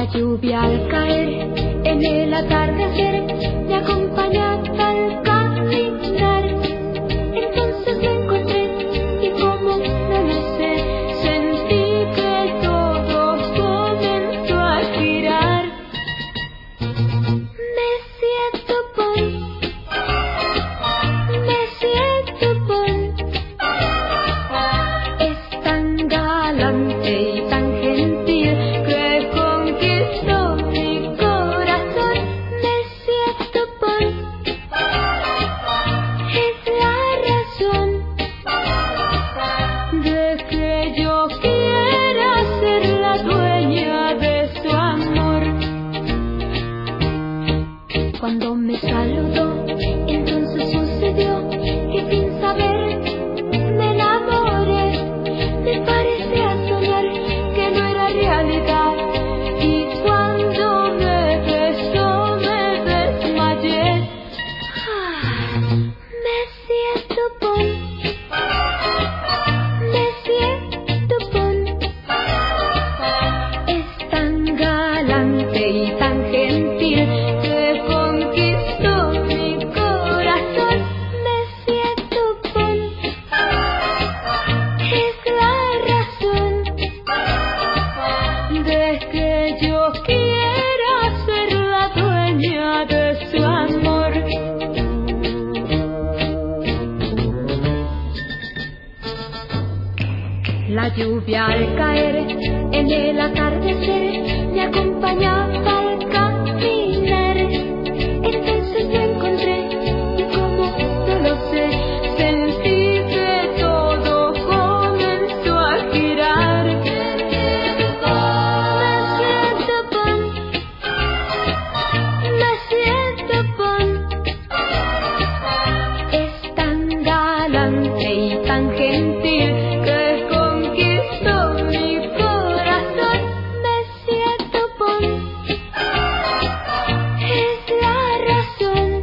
lluvia al caer en el atardecer me acompaña al caminar. Entonces me encontré y como no lo sé, sentí que todo comenzó a girar. Me siento bon, es tan galante y tan gentil que conquistó mi corazón. Me siento bon, es la razón de que yo quiera ser la dueña de su amor. Cuando me saludó, entonces sucedió que sin saber me enamoré. Me parecía soñar que no era realidad, y cuando me besó me desmayé. Me siento bon, es tan galante y tan gentil que conquistó mi corazón. Me siento bon, es la razón de que yo quiera ser la dueña de su amor. La lluvia al caer en el atardecer me acompañaba al caminar. Entonces me encontré y como no lo sé, sentí que todo comenzó a girar. Me siento bon, es tan galante y tan gentil que conquistó mi corazón. Me siento bon, es la razón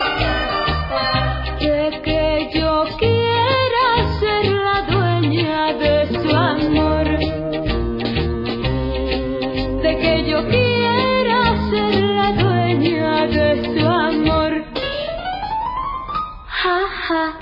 de que yo quiera ser la dueña de su amor, de que yo quiera ser la dueña de su amor. Ja, ja.